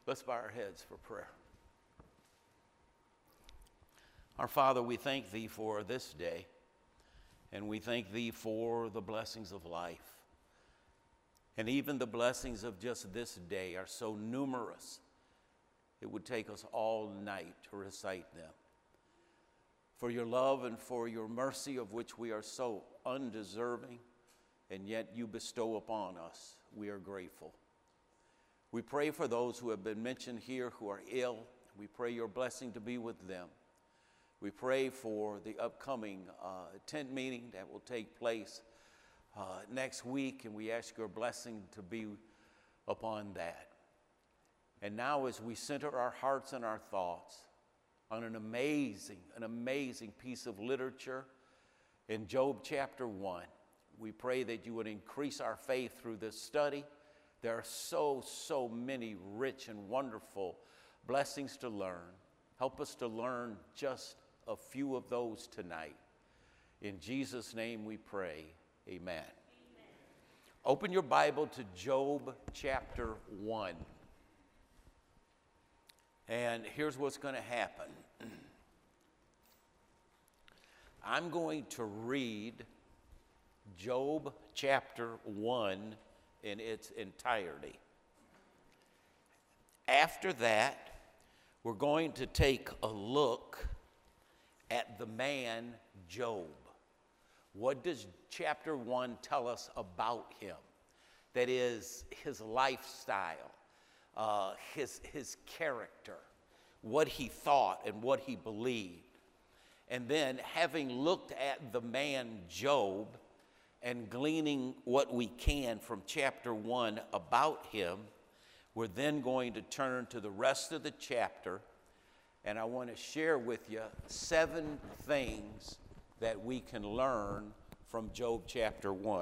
Let's bow our heads for prayer. Our Father, we thank Thee for this day, and we thank Thee for the blessings of life. And even the blessings of just this day are so numerous, it would take us all night to recite them. For your love and for your mercy, of which we are so undeserving, and yet you bestow upon us, we are grateful. We pray for those who have been mentioned here who are ill. We pray your blessing to be with them. We pray for the upcoming tent meeting that will take place next week, and we ask your blessing to be upon that. And now as we center our hearts and our thoughts on an amazing piece of literature in Job chapter 1, we pray that you would increase our faith through this study. There are so many rich and wonderful blessings to learn. Help us to learn just a few of those tonight. In Jesus' name we pray, amen. Amen. Open your Bible to Job chapter 1. And here's what's going to happen. I'm going to read Job chapter 1 in its entirety. After that, we're going to take a look at the man Job. What does chapter 1 tell us about him? That is, his lifestyle, his character, what he thought and what he believed. And then, having looked at the man Job and gleaning what we can from chapter 1 about him, we're then going to turn to the rest of the chapter, and I want to share with you 7 things that we can learn from Job chapter 1.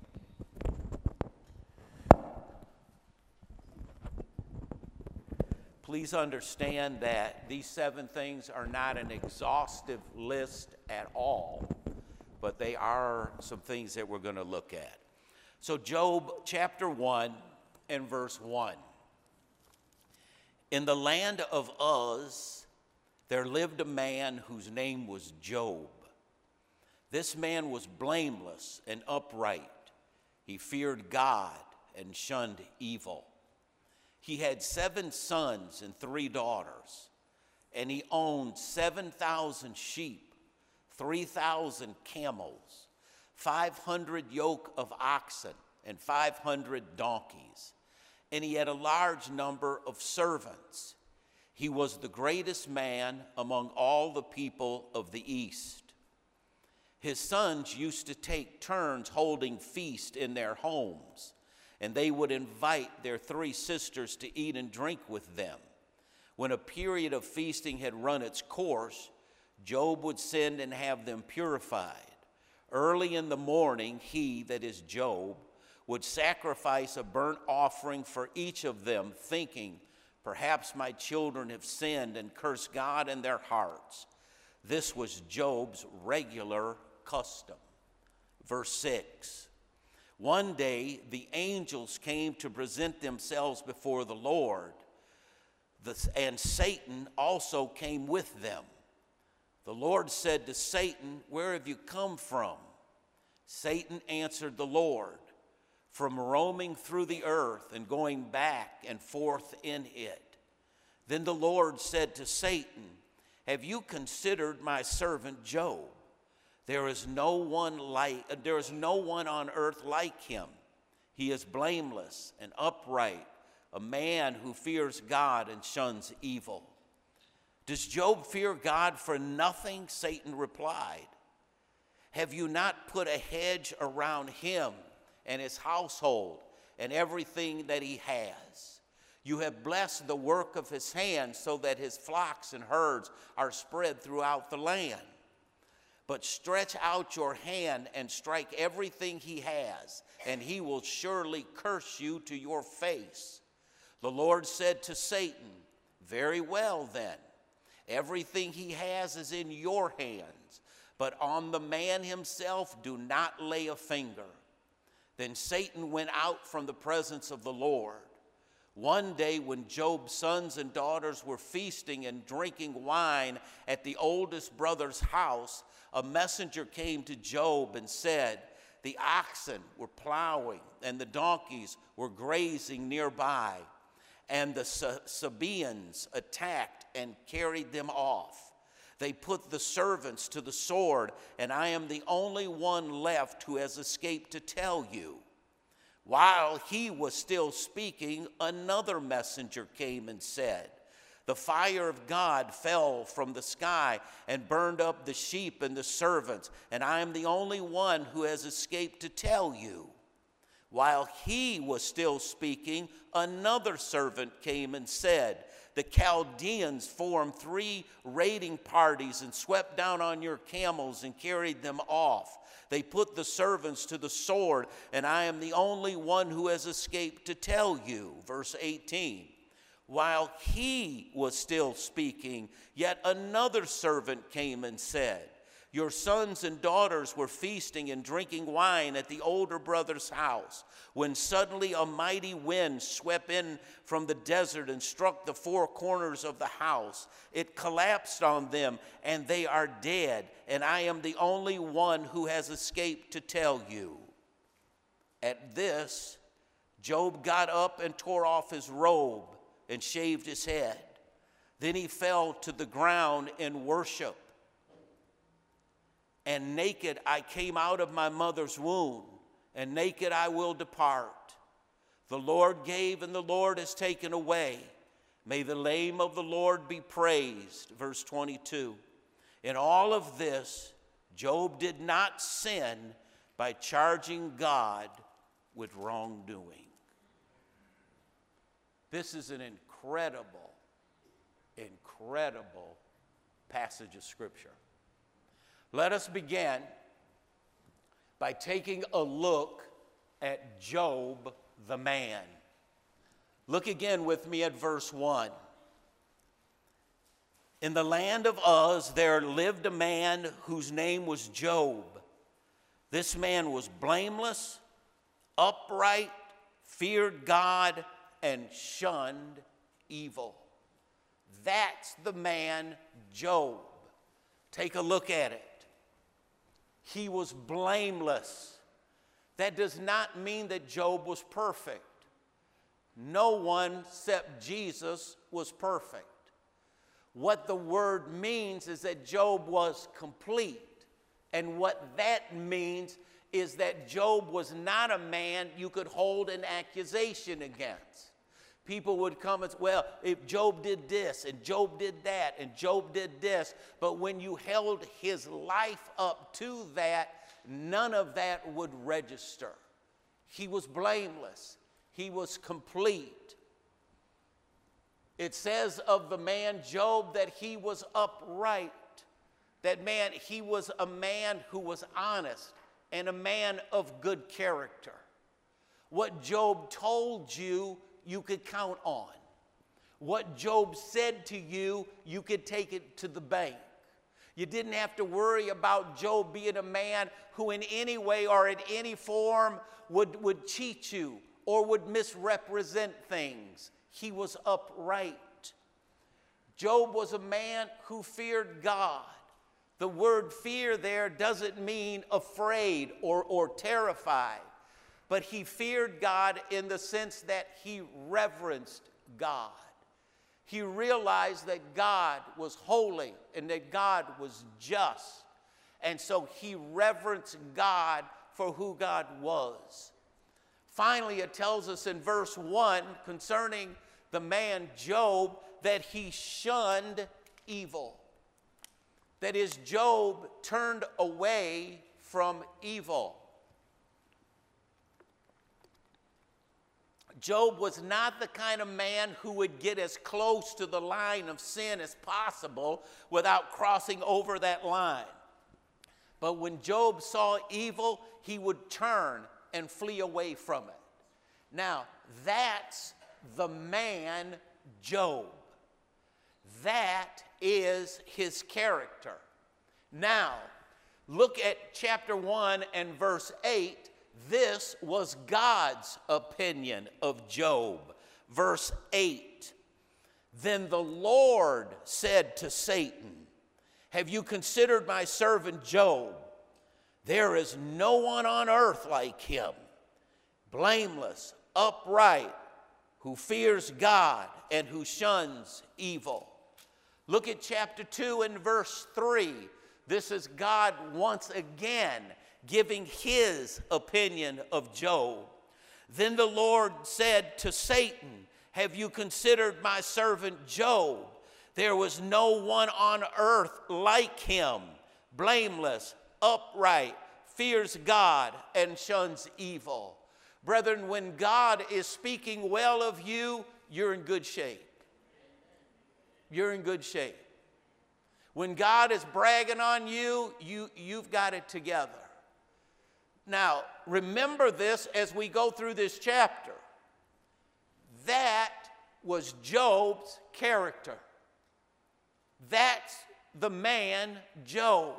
Please understand that these 7 things are not an exhaustive list at all, but they are some things that we're going to look at. So Job chapter 1 and verse 1. In the land of Uz, there lived a man whose name was Job. This man was blameless and upright. He feared God and shunned evil. He had 7 sons and 3 daughters, and he owned 7,000 sheep, 3,000 camels, 500 yoke of oxen, and 500 donkeys. And he had a large number of servants. He was the greatest man among all the people of the East. His sons used to take turns holding feast in their homes, and they would invite their 3 sisters to eat and drink with them. When a period of feasting had run its course, Job would send and have them purified. Early in the morning, he, that is Job, would sacrifice a burnt offering for each of them, thinking, perhaps my children have sinned and cursed God in their hearts. This was Job's regular custom. Verse 6. One day the angels came to present themselves before the Lord, and Satan also came with them. The Lord said to Satan, "Where have you come from?" Satan answered the Lord, "From roaming through the earth and going back and forth in it." Then the Lord said to Satan, "Have you considered my servant Job? There is no one on earth like him. He is blameless and upright, a man who fears God and shuns evil." "Does Job fear God for nothing?" Satan replied. "Have you not put a hedge around him and his household and everything that he has? You have blessed the work of his hands so that his flocks and herds are spread throughout the land. But stretch out your hand and strike everything he has, and he will surely curse you to your face." The Lord said to Satan, "Very well then. Everything he has is in your hands, but on the man himself do not lay a finger." Then Satan went out from the presence of the Lord. One day when Job's sons and daughters were feasting and drinking wine at the oldest brother's house, a messenger came to Job and said, the oxen were plowing and the donkeys were grazing nearby, and the Sabaeans attacked and carried them off. They put the servants to the sword, and I am the only one left who has escaped to tell you. While he was still speaking, another messenger came and said, the fire of God fell from the sky and burned up the sheep and the servants, and I am the only one who has escaped to tell you. While he was still speaking, another servant came and said, the Chaldeans formed 3 raiding parties and swept down on your camels and carried them off. They put the servants to the sword, and I am the only one who has escaped to tell you. Verse 18. While he was still speaking, yet another servant came and said, your sons and daughters were feasting and drinking wine at the older brother's house, when suddenly a mighty wind swept in from the desert and struck the 4 corners of the house. It collapsed on them, and they are dead, and I am the only one who has escaped to tell you. At this, Job got up and tore off his robe and shaved his head. Then he fell to the ground in worship. And naked I came out of my mother's womb, and naked I will depart. The Lord gave, and the Lord has taken away. May the name of the Lord be praised. Verse 22. In all of this, Job did not sin by charging God with wrongdoing. This is an incredible, incredible passage of Scripture. Let us begin by taking a look at Job the man. Look again with me at verse 1. In the land of Uz there lived a man whose name was Job. This man was blameless, upright, feared God, and shunned evil. That's the man Job. Take a look at it. He was blameless. That does not mean that Job was perfect. No one except Jesus was perfect. What the word means is that Job was complete. And what that means is that Job was not a man you could hold an accusation against. People would come and say, well, if Job did this, and Job did that, and Job did this, but when you held his life up to that, none of that would register. He was blameless. He was complete. It says of the man Job that he was upright. That man, he was a man who was honest and a man of good character. What Job told you, you could count on. What Job said to you, you could take it to the bank. You didn't have to worry about Job being a man who in any way or in any form would cheat you or would misrepresent things. He was upright. Job was a man who feared God. The word fear there doesn't mean afraid or terrified. But he feared God in the sense that he reverenced God. He realized that God was holy and that God was just. And so he reverenced God for who God was. Finally, it tells us in verse 1 concerning the man Job that he shunned evil. That is, Job turned away from evil. Job was not the kind of man who would get as close to the line of sin as possible without crossing over that line. But when Job saw evil, he would turn and flee away from it. Now, that's the man Job. That is his character. Now, look at chapter 1 and verse 8. This was God's opinion of Job. verse 8. Then the Lord said to Satan, have you considered my servant Job? There is no one on earth like him, blameless, upright, who fears God and who shuns evil. Look at chapter 2 and verse 3. This is God once again giving his opinion of Job. Then the Lord said to Satan, have you considered my servant Job? There was no one on earth like him, blameless, upright, fears God, and shuns evil. Brethren, when God is speaking well of you, you're in good shape. You're in good shape. When God is bragging on you, you've got it together. Now, remember this as we go through this chapter. That was Job's character. That's the man Job.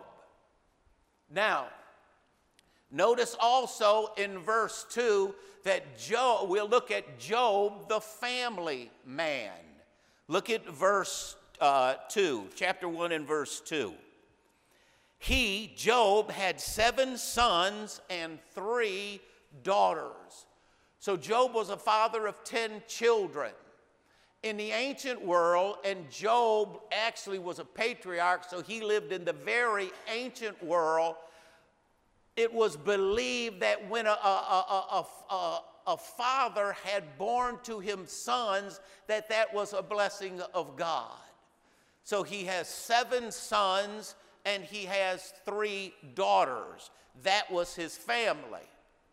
Now, notice also in verse 2 that Job, we'll look at Job, the family man. Look at verse 2, chapter 1 and verse 2. He, Job, had 7 sons and 3 daughters. So Job was a father of 10 children. In the ancient world, and Job actually was a patriarch, so he lived in the very ancient world, it was believed that when a father had born to him sons, that was a blessing of God. So he has 7 sons and he has 3 daughters. That was his family.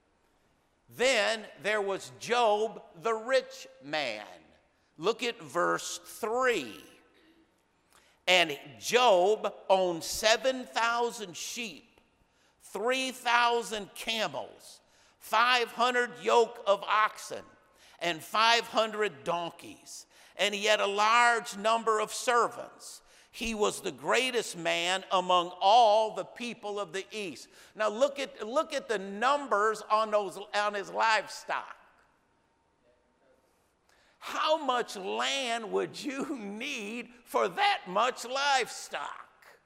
Then there was Job, the rich man. Look at verse 3. And Job owned 7,000 sheep, 3,000 camels, 500 yoke of oxen, and 500 donkeys. And he had a large number of servants. He was the greatest man among all the people of the east. Now look at the numbers on his livestock. How much land would you need for that much livestock?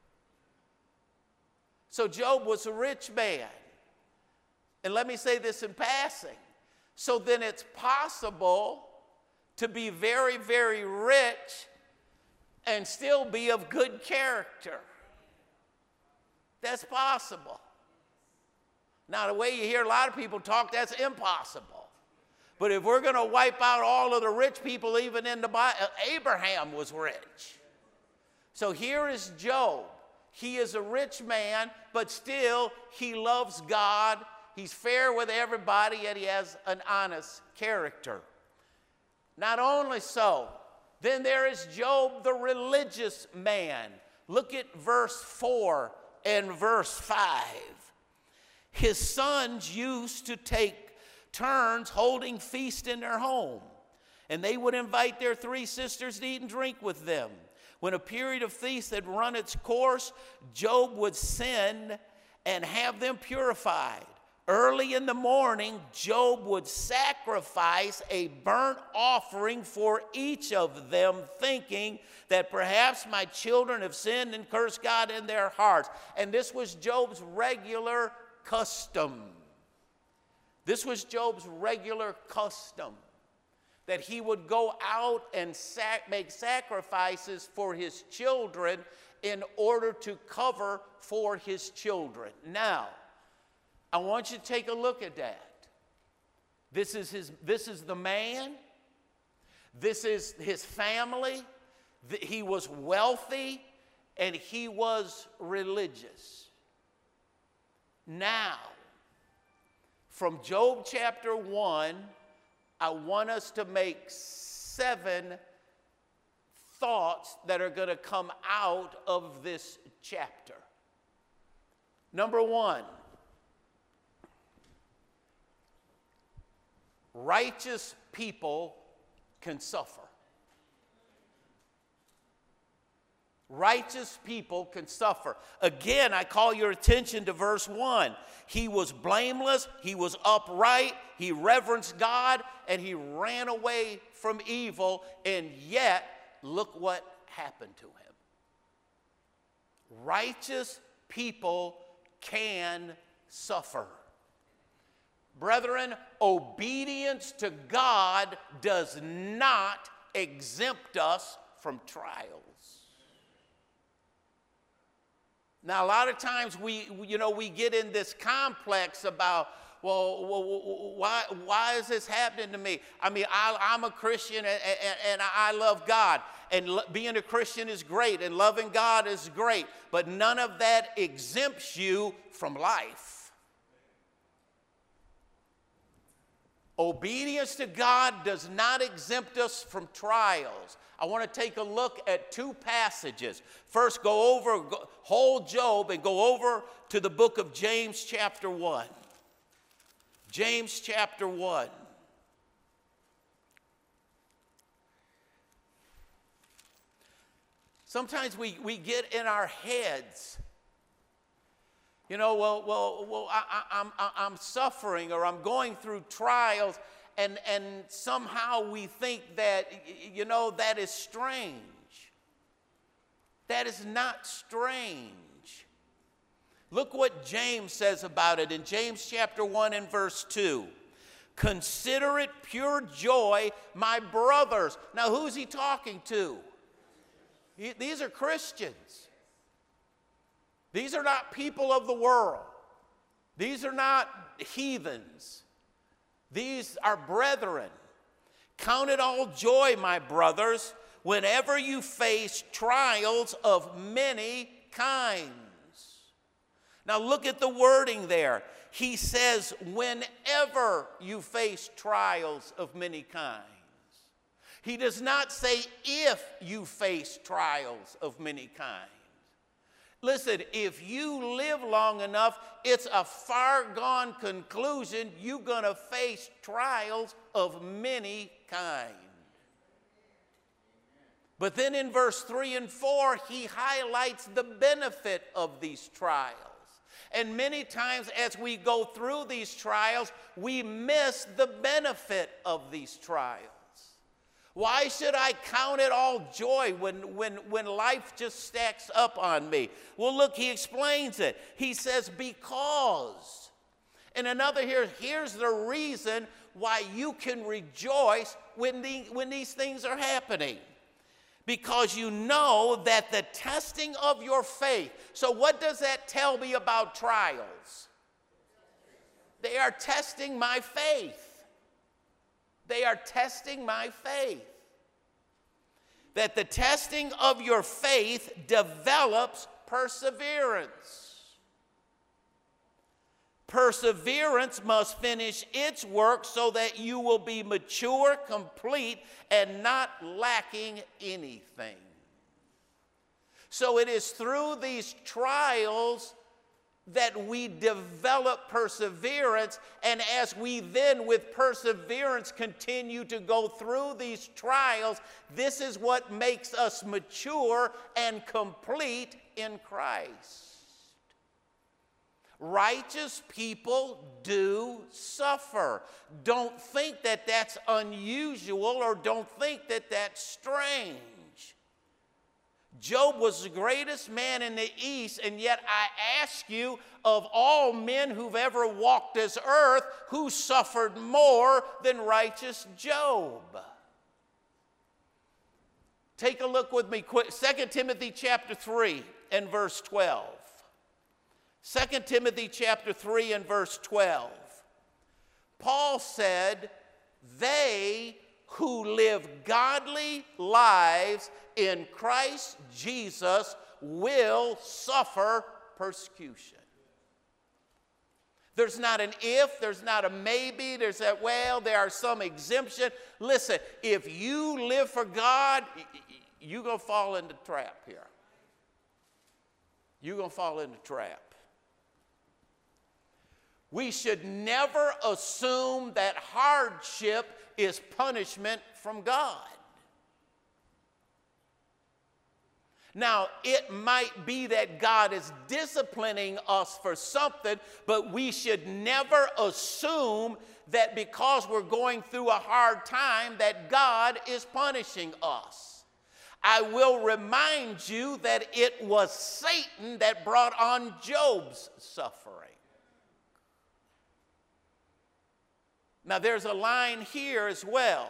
So Job was a rich man. And let me say this in passing. So then it's possible to be very, very rich and still be of good character. That's possible. Now, the way you hear a lot of people talk, that's impossible. But if we're going to wipe out all of the rich people, even in the Bible, Abraham was rich. So here is Job. He is a rich man, but still he loves God. He's fair with everybody, and he has an honest character. Not only so, then there is Job, the religious man. Look at verse 4 and verse 5. His sons used to take turns holding feast in their home, and they would invite their 3 sisters to eat and drink with them. When a period of feast had run its course, Job would send and have them purified. Early in the morning, Job would sacrifice a burnt offering for each of them, thinking that perhaps my children have sinned and cursed God in their hearts. And this was Job's regular custom. This was Job's regular custom, that he would go out and make sacrifices for his children in order to cover for his children. Now, I want you to take a look at that. This is the man. This is his family. He was wealthy and he was religious. Now, from Job chapter 1, I want us to make 7 thoughts that are going to come out of this chapter. Number 1, righteous people can suffer. Righteous people can suffer. Again, I call your attention to verse 1. He was blameless, he was upright, he reverenced God, and he ran away from evil, and yet, look what happened to him. Righteous people can suffer. Brethren, obedience to God does not exempt us from trials. Now, a lot of times we get in this complex about, well, why is this happening to me? I mean, I'm a Christian and I love God. And being a Christian is great and loving God is great. But none of that exempts you from life. Obedience to God does not exempt us from trials. I want to take a look at two passages. First, hold Job and go over to the book of James chapter 1. James chapter 1. Sometimes we get in our heads, I'm suffering or I'm going through trials, and somehow we think that, that is strange. That is not strange. Look what James says about it in James chapter 1 and verse 2. Consider it pure joy, my brothers. Now, who's he talking to? These are Christians. These are not people of the world. These are not heathens. These are brethren. Count it all joy, my brothers, whenever you face trials of many kinds. Now look at the wording there. He says, whenever you face trials of many kinds. He does not say if you face trials of many kinds. Listen, if you live long enough, it's a far gone conclusion you're going to face trials of many kinds. But then in verse 3 and 4, he highlights the benefit of these trials. And many times as we go through these trials, we miss the benefit of these trials. Why should I count it all joy when life just stacks up on me? Well, look, he explains it. He says, because. And another here's the reason why you can rejoice when these things are happening. Because you know that the testing of your faith. So what does that tell me about trials? They are testing my faith. They are testing my faith. That the testing of your faith develops perseverance. Perseverance must finish its work so that you will be mature, complete, and not lacking anything. So it is through these trials that we develop perseverance, and as we then with perseverance continue to go through these trials, this is what makes us mature and complete in Christ. Righteous people do suffer. Don't think that that's unusual or don't think that that's strange. Job was the greatest man in the East, and yet I ask you, of all men who've ever walked this earth, who suffered more than righteous Job? Take a look with me quick. 2 Timothy chapter 3 and verse 12. 2 Timothy chapter 3 and verse 12. Paul said, they who live godly lives in Christ Jesus will suffer persecution. There's not an if, there's not a maybe, there's that, well, there are some exemption. Listen, if you live for God, you're going to fall in the trap here. You're going to fall in the trap. We should never assume that hardship is punishment from God. Now, it might be that God is disciplining us for something, but we should never assume that because we're going through a hard time that God is punishing us. I will remind you that it was Satan that brought on Job's suffering. Now, there's a line here as well,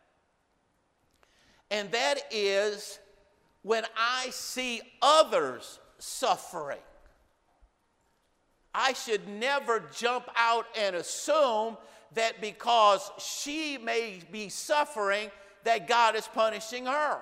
and that is, when I see others suffering, I should never jump out and assume that because she may be suffering, that God is punishing her.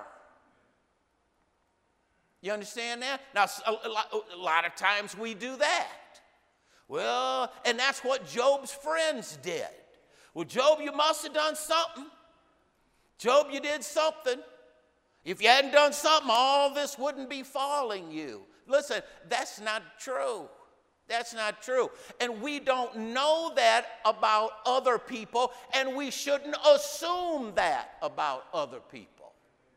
You understand that? Now, a lot of times we do that. Well, and that's what Job's friends did. Well, Job, you must have done something. Job, you did something. If you hadn't done something, all this wouldn't be falling you. Listen, that's not true. That's not true. And we don't know that about other people, and we shouldn't assume that about other people.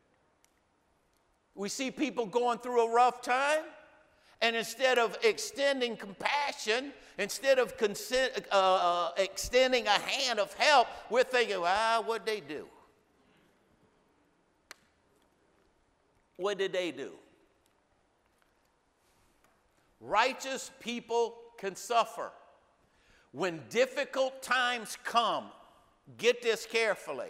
We see people going through a rough time, and instead of extending compassion, instead of extending a hand of help, we're thinking, what'd they do? What did they do? Righteous people can suffer. When difficult times come, get this carefully.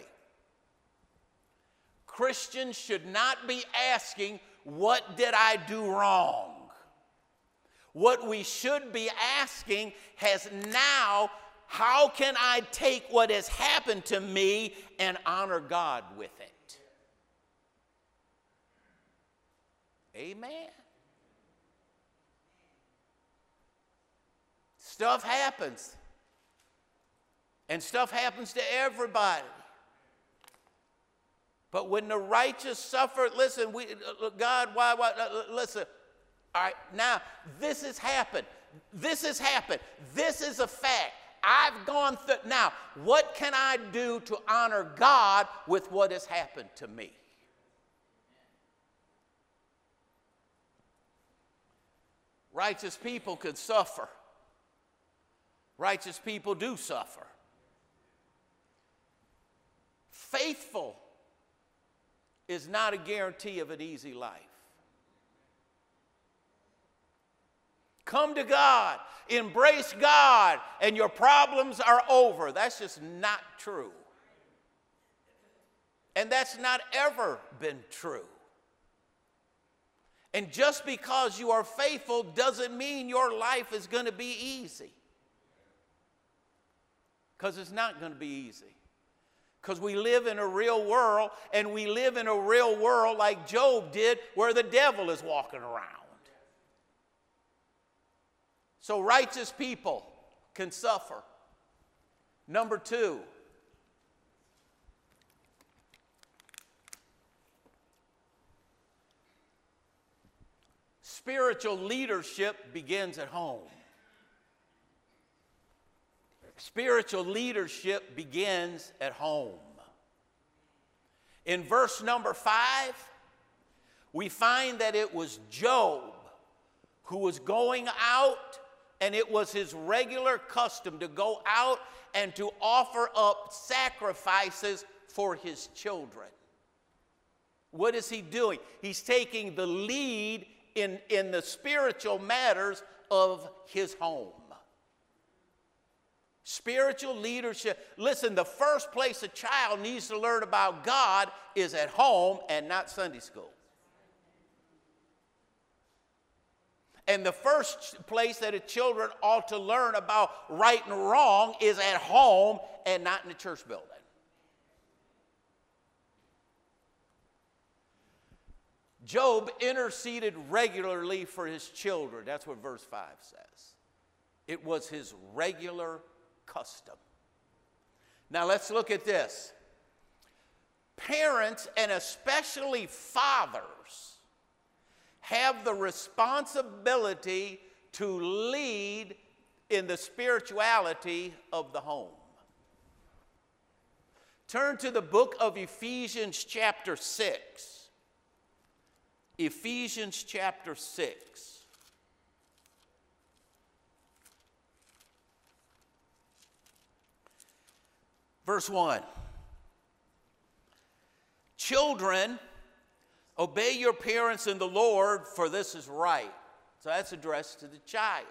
Christians should not be asking, what did I do wrong? What we should be asking is now, how can I take what has happened to me and honor God with it? Amen. Stuff happens. And stuff happens to everybody. But when the righteous suffer, listen, God, why, listen. All right, now, this has happened. This has happened. This is a fact. I've gone through. Now, what can I do to honor God with what has happened to me? Righteous people could suffer. Righteous people do suffer. Faithful is not a guarantee of an easy life. Come to God, embrace God, and your problems are over. That's just not true. And that's not ever been true. And just because you are faithful doesn't mean your life is going to be easy. Because it's not going to be easy. Because we live in a real world, and we live in a real world like Job did, where the devil is walking around. So righteous people can suffer. Number two, spiritual leadership begins at home. Spiritual leadership begins at home. In verse number 5, we find that it was Job who was going out, and it was his regular custom to go out and to offer up sacrifices for his children. What is he doing? He's taking the lead in the spiritual matters of his home. Spiritual leadership. Listen, the first place a child needs to learn about God is at home and not Sunday school. And the first place that a children ought to learn about right and wrong is at home and not in the church building. Job interceded regularly for his children. That's what verse 5 says. It was his regular custom. Now let's look at this. Parents, and especially fathers, have the responsibility to lead in the spirituality of the home. Turn to the book of Ephesians chapter 6. Ephesians chapter 6. Verse 1. Children, obey your parents in the Lord, for this is right. So that's addressed to the child.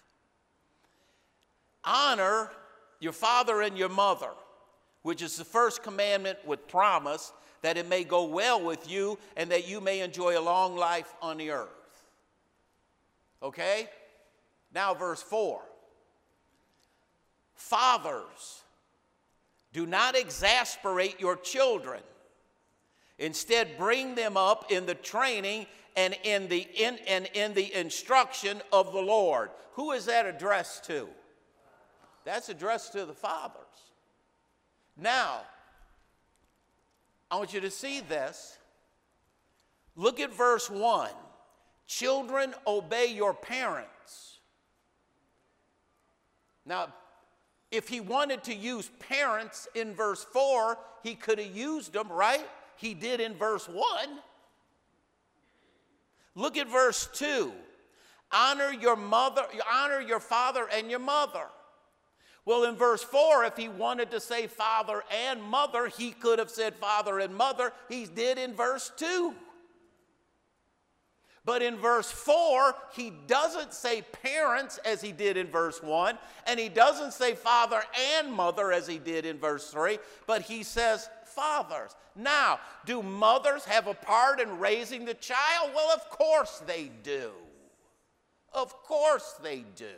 Honor your father and your mother, which is the first commandment with promise, that it may go well with you and that you may enjoy a long life on the earth. Okay? Now verse 4. Fathers, do not exasperate your children. Instead, bring them up in the training and in the instruction of the Lord. Who is that addressed to? That's addressed to the fathers. Now, I want you to see this. Look at verse 1. Children, obey your parents. Now, if he wanted to use parents in verse 4, he could have used them, right? He did in verse 1. Look at verse 2. Honor your father and your mother. Well, in verse 4, if he wanted to say father and mother, he could have said father and mother. He did in verse 2. But in verse 4, he doesn't say parents as he did in verse 1, and he doesn't say father and mother as he did in verse 3, but he says fathers. Now, do mothers have a part in raising the child? Well, of course they do. Of course they do.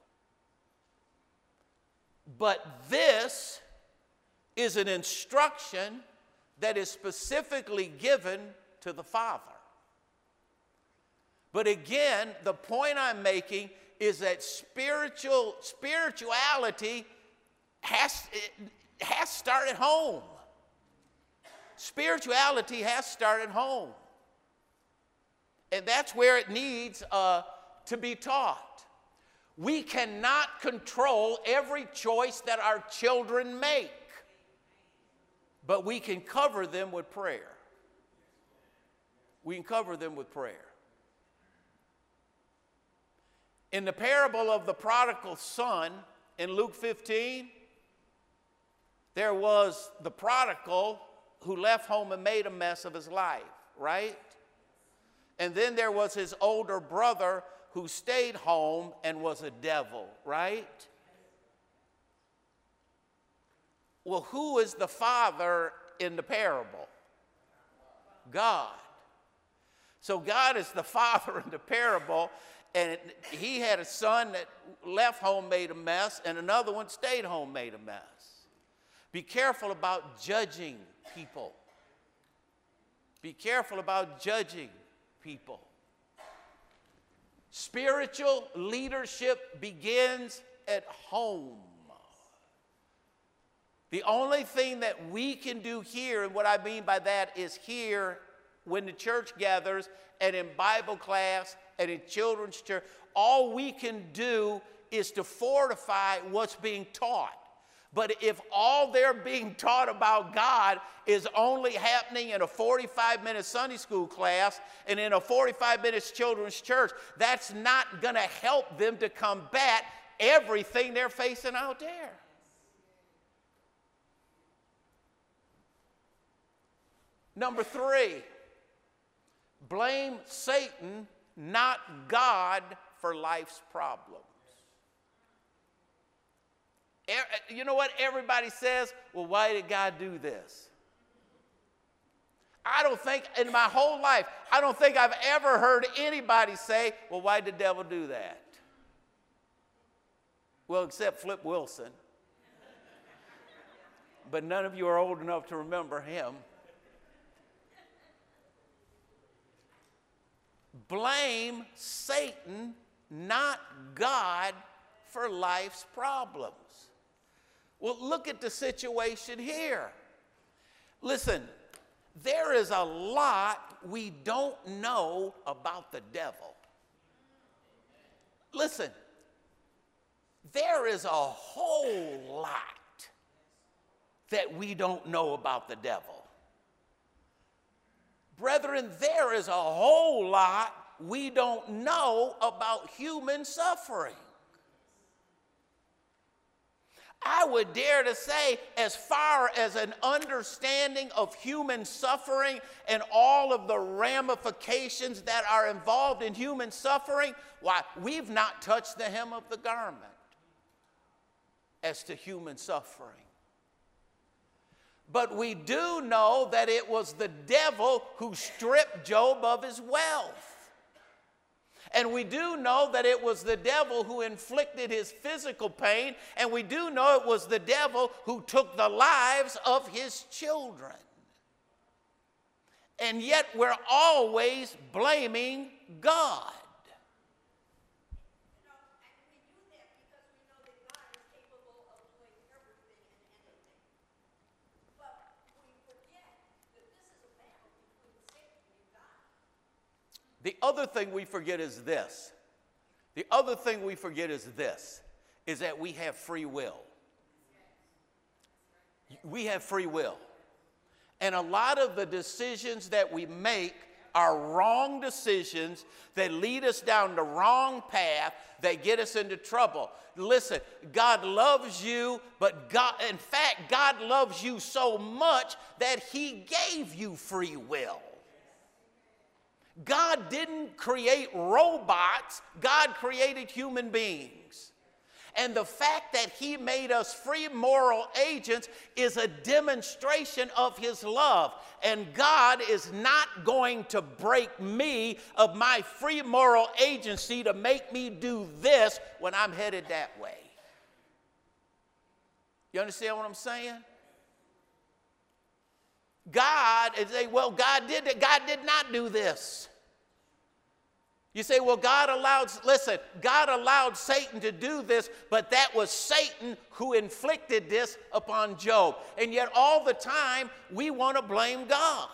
But this is an instruction that is specifically given to the father. But again, the point I'm making is that spirituality has to start at home. Spirituality has to start at home. And that's where it needs to be taught. We cannot control every choice that our children make, but we can cover them with prayer. We can cover them with prayer. In the parable of the prodigal son in Luke 15, there was the prodigal who left home and made a mess of his life, right? And then there was his older brother who stayed home and was a devil, right? Well, who is the father in the parable? God. So God is the father in the parable, and he had a son that left home, made a mess, and another one stayed home, made a mess. Be careful about judging people. Be careful about judging people. Spiritual leadership begins at home. The only thing that we can do here, and what I mean by that is here when the church gathers and in Bible class and in children's church, all we can do is to fortify what's being taught. But if all they're being taught about God is only happening in a 45-minute Sunday school class and in a 45-minute children's church, that's not going to help them to combat everything they're facing out there. Number 3, blame Satan, not God, for life's problems. You know what everybody says? Well, why did God do this? I don't think, in my whole life, I don't think I've ever heard anybody say, well, why did the devil do that? Well, except Flip Wilson. But none of you are old enough to remember him. Blame Satan, not God, for life's problems. Well, look at the situation here. Listen, there is a lot we don't know about the devil. Listen, there is a whole lot that we don't know about the devil. Brethren, there is a whole lot we don't know about human suffering. I would dare to say, as far as an understanding of human suffering and all of the ramifications that are involved in human suffering, why, we've not touched the hem of the garment as to human suffering. But we do know that it was the devil who stripped Job of his wealth. And we do know that it was the devil who inflicted his physical pain, and we do know it was the devil who took the lives of his children. And yet we're always blaming God. The other thing we forget is this. The other thing we forget is this, is that we have free will. We have free will. And a lot of the decisions that we make are wrong decisions that lead us down the wrong path, that get us into trouble. Listen, God loves you, but in fact, God loves you so much that he gave you free will. God didn't create robots. God created human beings. And the fact that he made us free moral agents is a demonstration of his love. And God is not going to break me of my free moral agency to make me do this when I'm headed that way. You understand what I'm saying? God, and say, well, God did not do this. You say, well, God allowed Satan to do this, but that was Satan who inflicted this upon Job. And yet all the time, we want to blame God.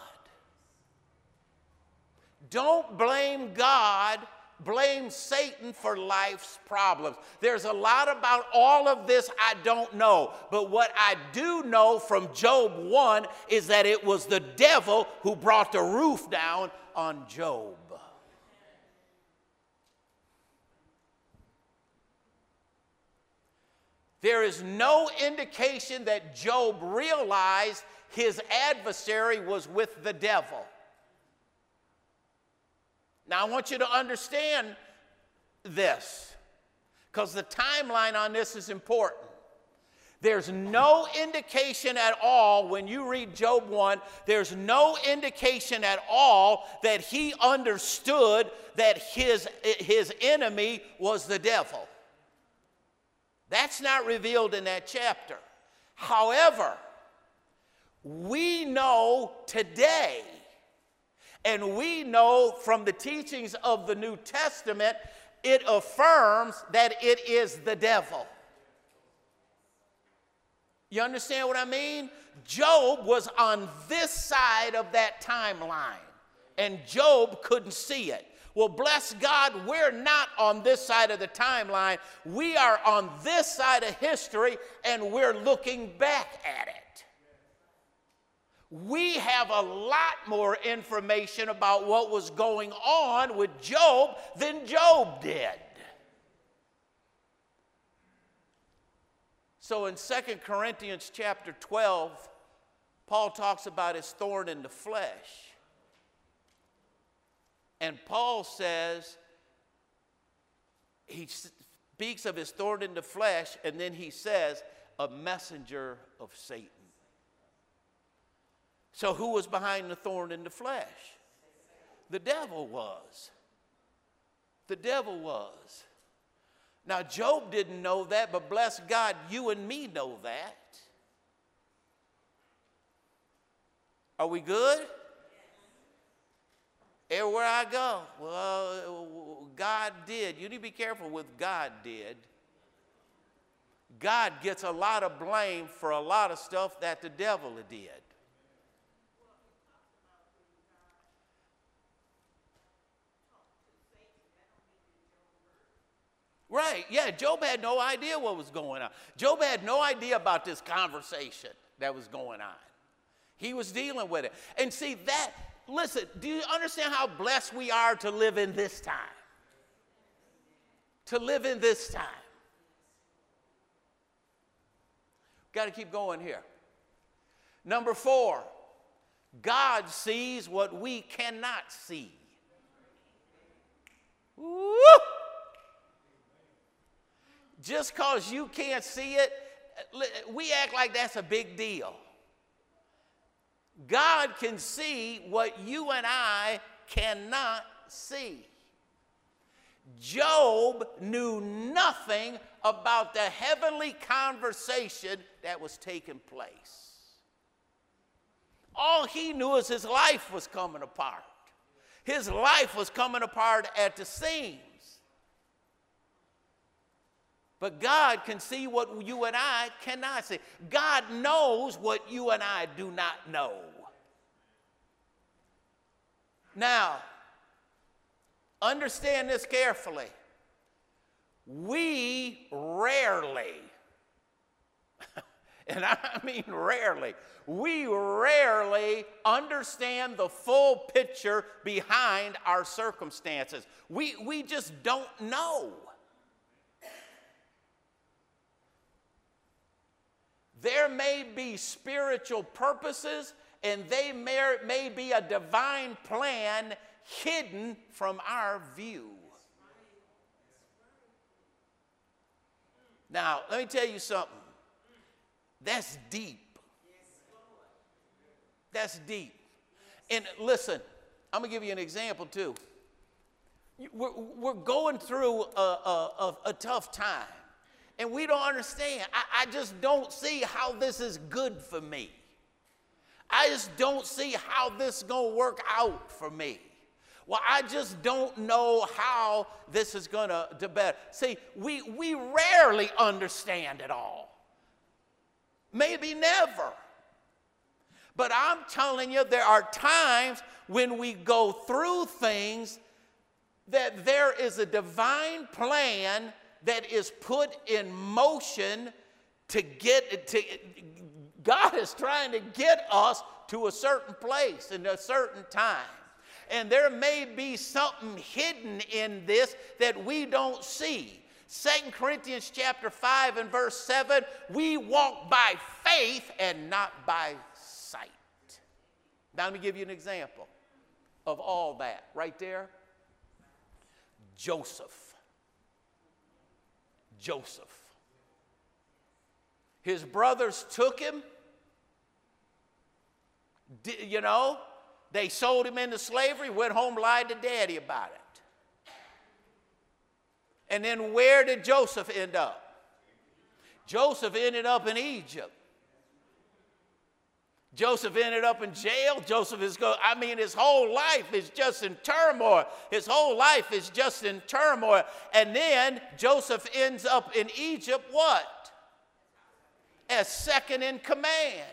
Don't blame God. Blame Satan for life's problems. There's a lot about all of this I don't know. But what I do know from Job 1 is that it was the devil who brought the roof down on Job. There is no indication that Job realized his adversary was with the devil. Now, I want you to understand this, because the timeline on this is important. There's no indication at all, when you read Job 1, there's no indication at all that he understood that his enemy was the devil. That's not revealed in that chapter. However, we know today, and we know from the teachings of the New Testament, it affirms that it is the devil. You understand what I mean? Job was on this side of that timeline, and Job couldn't see it. Well, bless God, we're not on this side of the timeline. We are on this side of history, and we're looking back at it. We have a lot more information about what was going on with Job than Job did. So in 2 Corinthians chapter 12, Paul talks about his thorn in the flesh. And Paul says, he speaks of his thorn in the flesh, and then he says, a messenger of Satan. So who was behind the thorn in the flesh? The devil was. The devil was. Now, Job didn't know that, but bless God, you and me know that. Are we good? Everywhere I go, well, God did. You need to be careful with God did. God gets a lot of blame for a lot of stuff that the devil did. Right, yeah, Job had no idea what was going on. Job had no idea about this conversation that was going on. He was dealing with it. And see, that, listen, do you understand how blessed we are to live in this time? To live in this time. Got to keep going here. Number 4, God sees what we cannot see. Woo! Just because you can't see it, we act like that's a big deal. God can see what you and I cannot see. Job knew nothing about the heavenly conversation that was taking place. All he knew is his life was coming apart. His life was coming apart at the seams. But God can see what you and I cannot see. God knows what you and I do not know. Now, understand this carefully. We rarely, and I mean rarely, we rarely understand the full picture behind our circumstances. We just don't know. There may be spiritual purposes, and they may be a divine plan hidden from our view. Now, let me tell you something. That's deep. That's deep. And listen, I'm going to give you an example too. We're going through a tough time. And we don't understand. I just don't see how this is good for me. I just don't see how this is going to work out for me. Well, I just don't know how this is going to better. See, we rarely understand it all. Maybe never. But I'm telling you, there are times when we go through things that there is a divine plan that is put in motion to God is trying to get us to a certain place in a certain time. And there may be something hidden in this that we don't see. 2 Corinthians chapter 5 and verse 7, we walk by faith and not by sight. Now let me give you an example of all that right there. Joseph. His brothers took him. They sold him into slavery, went home, lied to daddy about it. And then where did Joseph end up? Joseph ended up in Egypt. Joseph ended up in jail. His whole life is just in turmoil. His whole life is just in turmoil. And then Joseph ends up in Egypt, what? As second in command.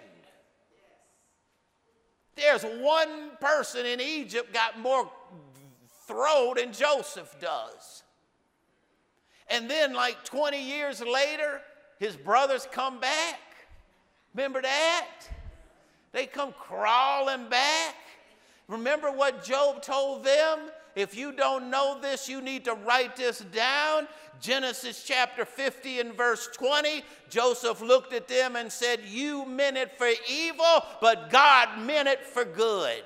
There's one person in Egypt got more throw than Joseph does. And then like 20 years later, his brothers come back. Remember that? They come crawling back. Remember what Job told them? If you don't know this, you need to write this down. Genesis chapter 50 and verse 20, Joseph looked at them and said, you meant it for evil, but God meant it for good.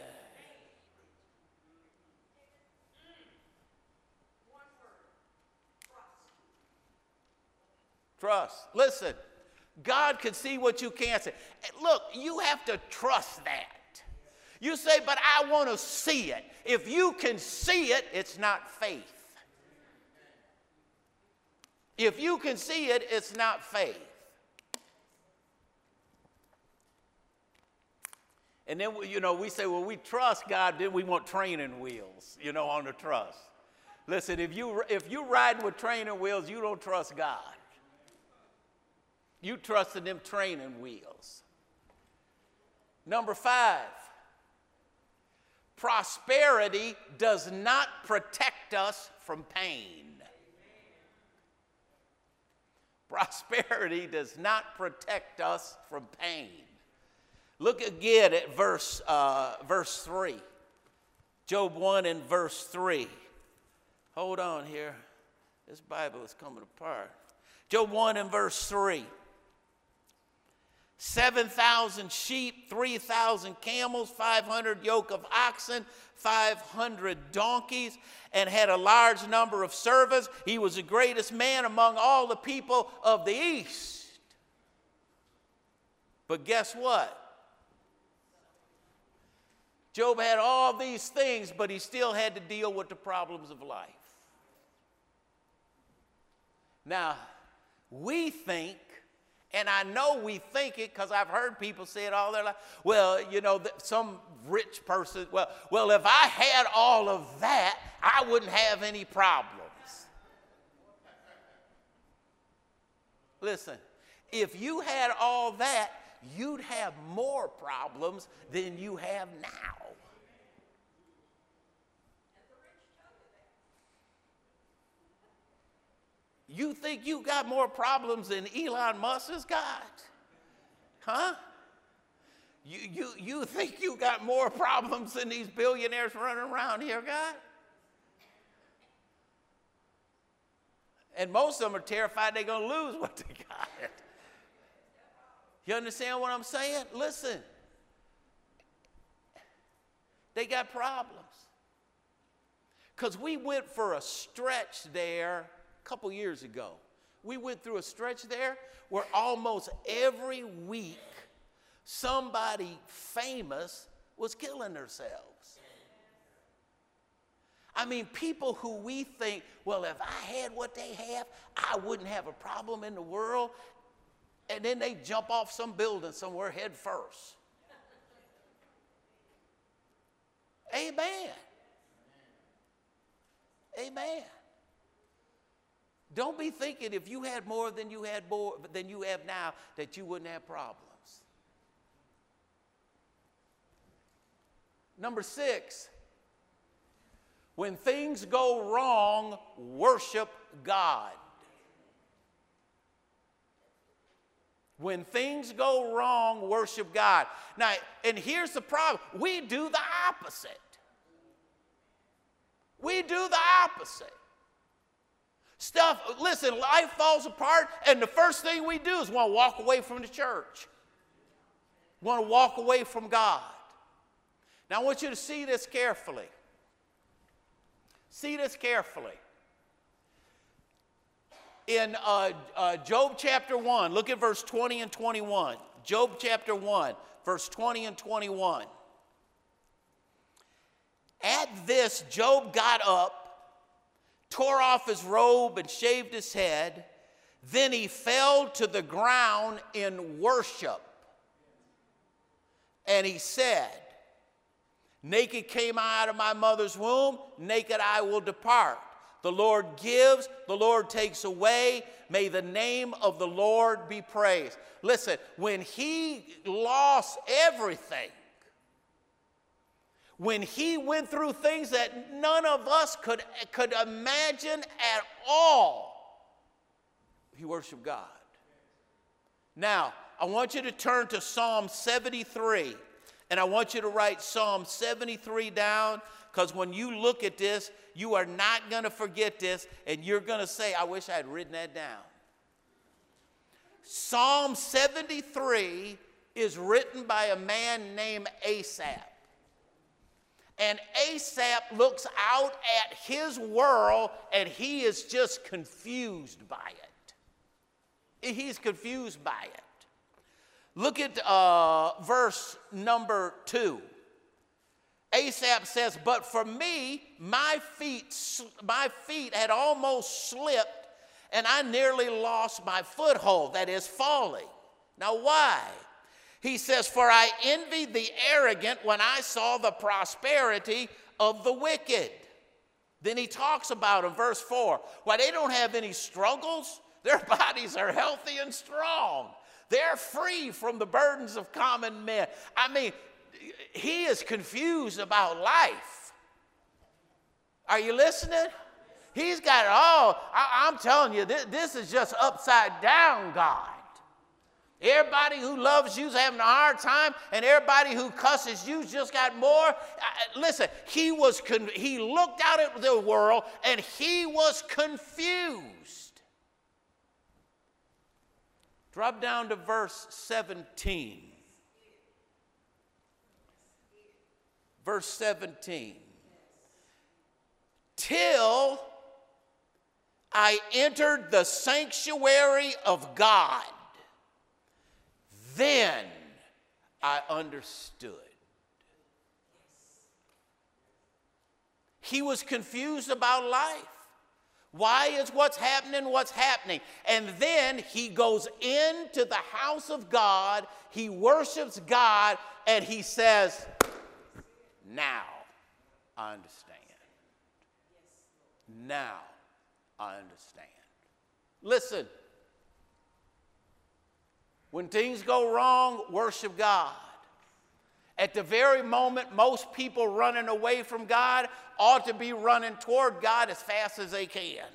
Trust. Listen, God can see what you can't see. Look, you have to trust that. You say, but I want to see it. If you can see it, it's not faith. If you can see it, it's not faith. And then, we say, well, we trust God, then we want training wheels, on the trust. Listen, if you riding with training wheels, you don't trust God. You trust in them training wheels. Number 5, prosperity does not protect us from pain. Prosperity does not protect us from pain. Look again at verse 3. Job 1 and verse 3. Hold on here. This Bible is coming apart. Job 1 and verse 3. 7,000 sheep, 3,000 camels, 500 yoke of oxen, 500 donkeys, and had a large number of servants. He was the greatest man among all the people of the east. But guess what? Job had all these things, but he still had to deal with the problems of life. Now, we think, and I know we think it because I've heard people say it all their life. Well, you know, some rich person, well, if I had all of that, I wouldn't have any problems. Listen, if you had all that, you'd have more problems than you have now. You think you got more problems than Elon Musk has got? Huh? You think you got more problems than these billionaires running around here got? And most of them are terrified they're going to lose what they got. You understand what I'm saying? Listen. They got problems. Because we went for a stretch there a couple years ago. We went through a stretch there where almost every week somebody famous was killing themselves. I mean, people who we think, well, if I had what they have, I wouldn't have a problem in the world. And then they jump off some building somewhere head first. Amen. Amen. Don't be thinking if you had more than you have now that you wouldn't have problems. Number 6, when things go wrong, worship God. When things go wrong, worship God. Now, and here's the problem. We do the opposite. We do the opposite. Listen, life falls apart, and the first thing we do is want to walk away from the church. Want to walk away from God. Now, I want you to see this carefully. See this carefully. In Job chapter 1, look at verse 20 and 21. Job chapter 1, verse 20 and 21. At this, Job got up, tore off his robe and shaved his head. Then he fell to the ground in worship. And he said, naked came I out of my mother's womb, naked I will depart. The Lord gives, the Lord takes away. May the name of the Lord be praised. Listen, when he lost everything, when he went through things that none of us could imagine at all, he worshiped God. Now, I want you to turn to Psalm 73, and I want you to write Psalm 73 down, because when you look at this, you are not going to forget this, and you're going to say, I wish I had written that down. Psalm 73 is written by a man named Asaph. And Asaph looks out at his world, and he is just confused by it. He's confused by it. Look at verse number 2. Asaph says, but for me, my feet had almost slipped, and I nearly lost my foothold, that is, falling. Now, why? He says, for I envied the arrogant when I saw the prosperity of the wicked. Then he talks about in verse 4, why they don't have any struggles, their bodies are healthy and strong. They're free from the burdens of common men. I mean, he is confused about life. Are you listening? He's got it all. I'm telling you, this is just upside down God. Everybody who loves you is having a hard time, and everybody who cusses you just got more. Listen, he looked out at the world, and he was confused. Drop down to verse 17. Verse 17. Till I entered the sanctuary of God, then I understood. He was confused about life. Why is what's happening? And then he goes into the house of God, he worships God, and he says, now I understand. Now I understand. Listen, when things go wrong, worship God. At the very moment most people running away from God ought to be running toward God as fast as they can.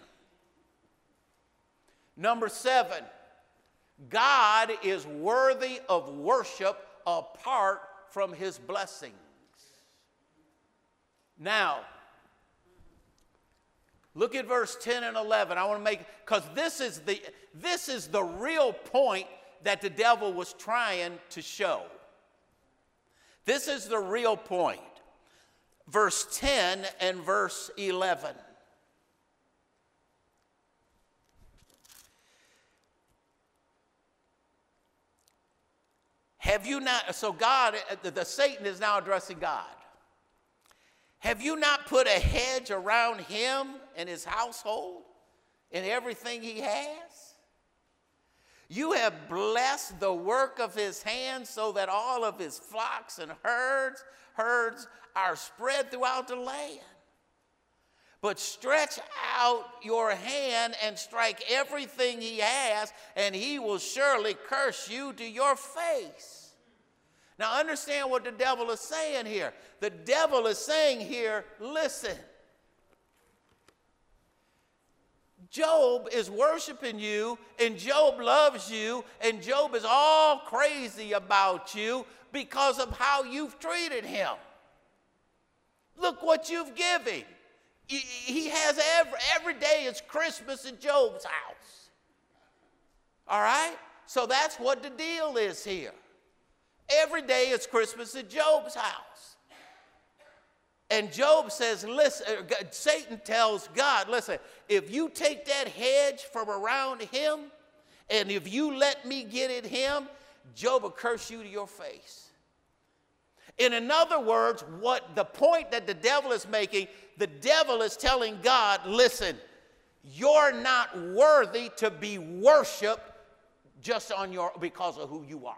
Number 7, God is worthy of worship apart from his blessings. Now, look at verse 10 and 11. I want to make, because this is the real point that the devil was trying to show. This is the real point. Verse 10 and verse 11. Have you not, so God, Satan is now addressing God. Have you not put a hedge around him and his household and everything he has? You have blessed the work of his hands so that all of his flocks and herds are spread throughout the land. But stretch out your hand and strike everything he has, and he will surely curse you to your face. Now understand what the devil is saying here. The devil is saying here, listen, Job is worshiping you, and Job loves you, and Job is all crazy about you because of how you've treated him. Look what you've given. He has every day is Christmas at Job's house. All right? So that's what the deal is here. Every day is Christmas at Job's house. And Job says, listen, Satan tells God, listen, if you take that hedge from around him, and if you let me get at him, Job will curse you to your face. In other words, what the point that the devil is making, the devil is telling God, listen, you're not worthy to be worshiped just because of who you are.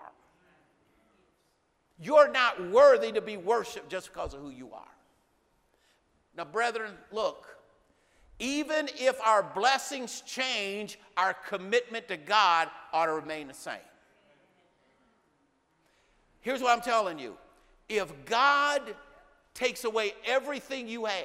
You're not worthy to be worshiped just because of who you are. Now, brethren, look, even if our blessings change, our commitment to God ought to remain the same. Here's what I'm telling you. If God takes away everything you have,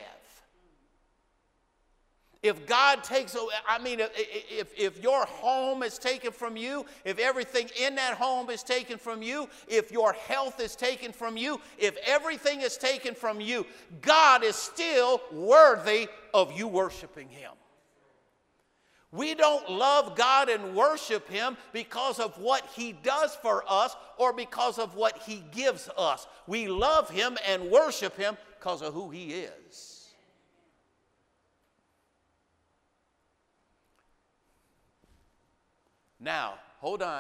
if God takes away, if your home is taken from you, if everything in that home is taken from you, if your health is taken from you, if everything is taken from you, God is still worthy of you worshiping him. We don't love God and worship him because of what he does for us or because of what he gives us. We love him and worship him because of who he is. Now, hold on.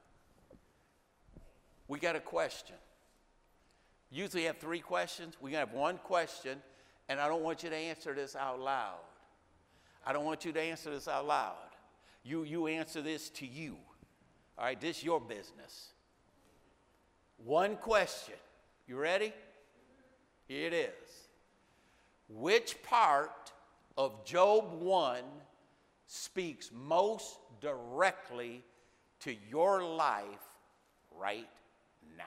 We got a question. Usually have 3 questions. We have 1 question, and I don't want you to answer this out loud. I don't want you to answer this out loud. You answer this to you. All right, this is your business. 1 question. You ready? Here it is. Which part of Job 1 speaks most directly to your life right now?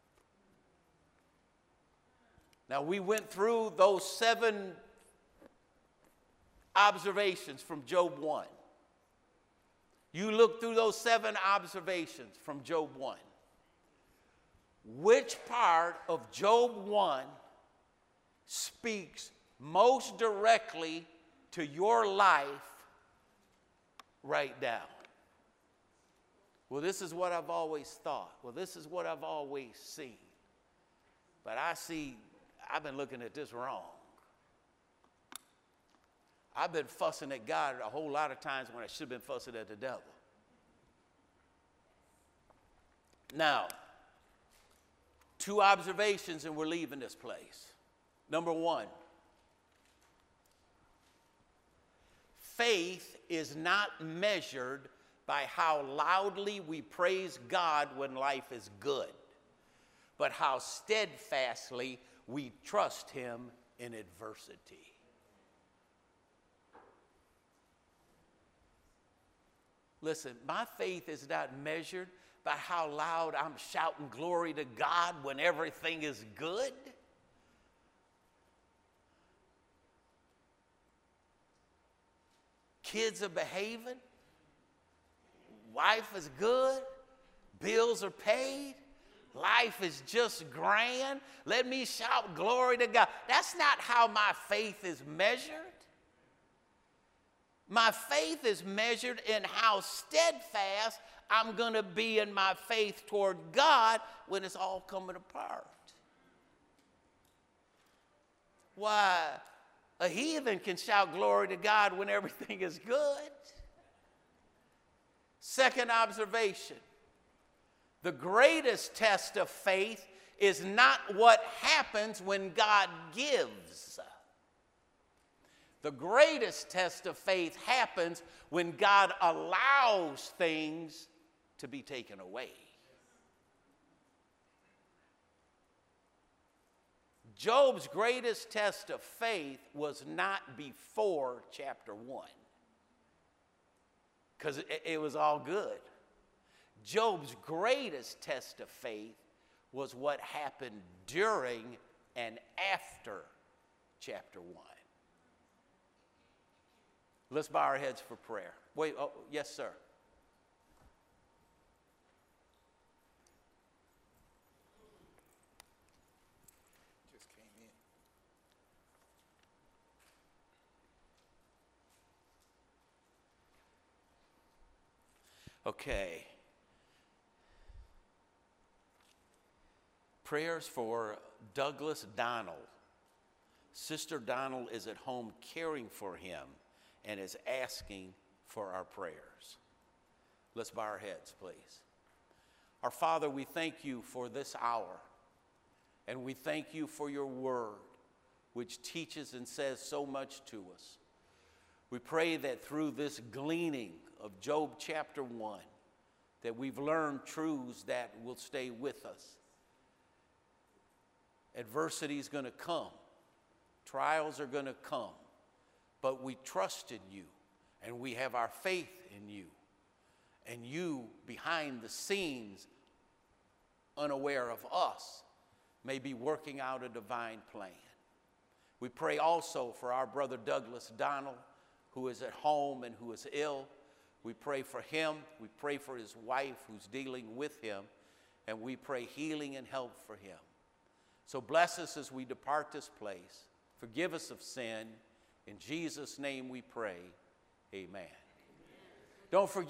Now, we went through those 7 observations from Job 1. You look through those 7 observations from Job 1. Which part of Job 1 speaks most directly to your life right now? Well, this is what I've always thought. Well, this is what I've always seen. But I've been looking at this wrong. I've been fussing at God a whole lot of times when I should have been fussing at the devil. Now, 2 observations and we're leaving this place. Number 1, faith is not measured by how loudly we praise God when life is good, but how steadfastly we trust Him in adversity. Listen, my faith is not measured by how loud I'm shouting glory to God when everything is good. Kids are behaving. Wife is good. Bills are paid. Life is just grand. Let me shout glory to God. That's not how my faith is measured. My faith is measured in how steadfast I'm going to be in my faith toward God when it's all coming apart. Why, a heathen can shout glory to God when everything is good. Second observation, the greatest test of faith is not what happens when God gives. The greatest test of faith happens when God allows things to be taken away. Job's greatest test of faith was not before chapter 1, because it was all good. Job's greatest test of faith was what happened during and after chapter 1. Let's bow our heads for prayer. Wait, oh, yes, sir. Just came in. Okay. Prayers for Douglas Donald. Sister Donald is at home caring for him and is asking for our prayers. Let's bow our heads, please. Our Father, we thank you for this hour, and we thank you for your word, which teaches and says so much to us. We pray that through this gleaning of Job chapter 1, that we've learned truths that will stay with us. Adversity is going to come. Trials are going to come. But we trust in you, and we have our faith in you. And you, behind the scenes, unaware of us, may be working out a divine plan. We pray also for our brother Douglas Donald, who is at home and who is ill. We pray for him. We pray for his wife who's dealing with him. And we pray healing and help for him. So bless us as we depart this place. Forgive us of sin. In Jesus' name we pray, amen. Don't forget.